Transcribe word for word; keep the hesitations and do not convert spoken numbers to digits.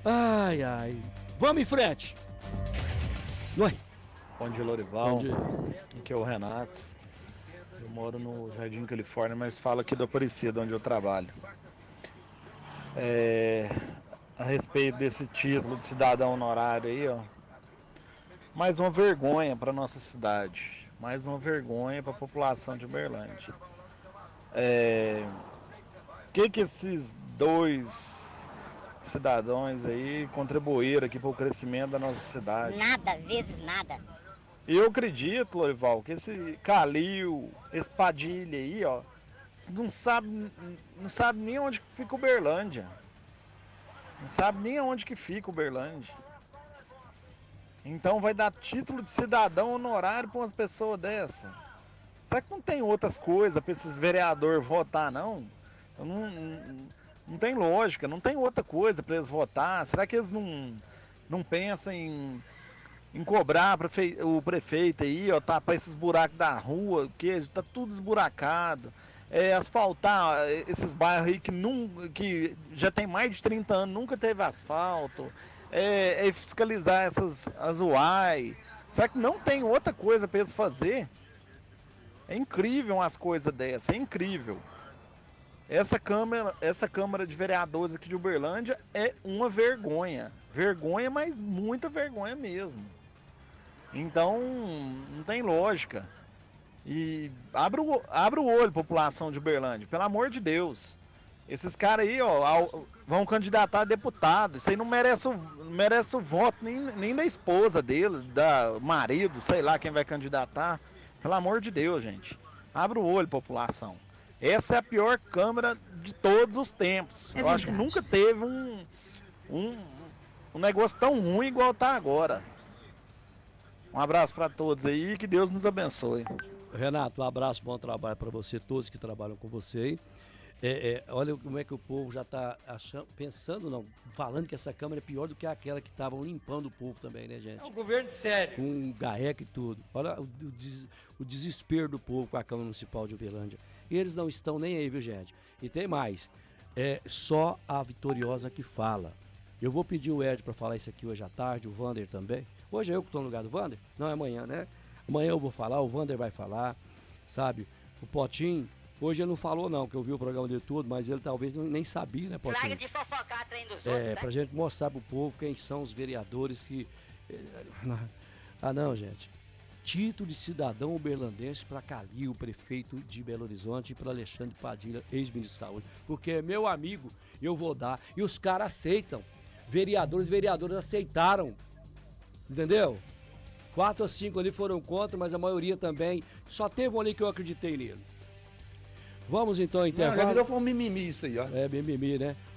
Ai, ai. Vamos em frente. Oi. Bom dia, Lorival. Bom dia. Aqui é o Renato. Eu moro no Jardim Califórnia, mas falo aqui do Aparecida, onde eu trabalho. É, a respeito desse título de cidadão honorário aí, ó. Mais uma vergonha para nossa cidade. Mais uma vergonha para a população de Uberlândia. É, que que esses dois cidadãos aí contribuíram aqui para o crescimento da nossa cidade? Nada, vezes nada. E eu acredito, Lorival, que esse Calil, esse Padilha aí, ó, não sabe, não sabe nem onde fica Uberlândia. Não sabe nem onde que fica Uberlândia. Então vai dar título de cidadão honorário para umas pessoas dessa. Será que não tem outras coisas para esses vereadores votar, não? Não, não? Não tem lógica, não tem outra coisa para eles votar. Será que eles não, não pensam em... em cobrar o prefeito aí, ó, tapar esses buracos da rua, que tá tudo esburacado, é, asfaltar esses bairros aí que, num, que já tem mais de trinta anos, nunca teve asfalto, é, é fiscalizar essas as U A I. Será que não tem outra coisa para eles fazer? É incrível umas coisas dessas, é incrível. Essa Câmara, essa Câmara de Vereadores aqui de Uberlândia é uma vergonha. Vergonha, mas muita vergonha mesmo. Então, não tem lógica. E abre o, abre o olho, população de Uberlândia, pelo amor de Deus. Esses caras aí, ó, vão candidatar a deputado. Isso aí não merece o, não merece o voto nem, nem da esposa deles, da marido, sei lá quem vai candidatar. Pelo amor de Deus, gente. Abre o olho, população. Essa é a pior Câmara de todos os tempos. É Eu verdade. acho que nunca teve um, um, um negócio tão ruim igual tá agora. Um abraço para todos aí e que Deus nos abençoe. Renato, um abraço, bom trabalho para você, todos que trabalham com você aí. É, é, olha como é que o povo já está pensando, não, falando que essa Câmara é pior do que aquela que estavam limpando o povo também, né, gente? É um governo sério. Com um garreca e tudo. Olha o, o, des, o desespero do povo com a Câmara Municipal de Uberlândia. E eles não estão nem aí, viu, gente? E tem mais, é só a Vitoriosa que fala. Eu vou pedir o Ed para falar isso aqui hoje à tarde, o Vander também. Hoje é eu que estou no lugar do Vander? Não, é amanhã, né? Amanhã eu vou falar, o Vander vai falar, sabe? O Potinho, hoje ele não falou não, que eu vi o programa dele tudo, mas ele talvez não, nem sabia, né, Potinho? Larga de fofocar trem dos é, outros, né? Pra gente mostrar pro povo quem são os vereadores que... Ah, não, gente. Título de cidadão uberlandense para Calil, prefeito de Belo Horizonte, e para Alexandre Padilha, ex-ministro de Saúde. Porque é meu amigo, eu vou dar. E os caras aceitam. Vereadores e vereadoras aceitaram. Entendeu? Quatro ou cinco ali foram contra, mas a maioria também. Só teve um ali que eu acreditei nele. Vamos então ao intervalo. Não, já virou um mimimi isso aí, ó. É, mimimi, né?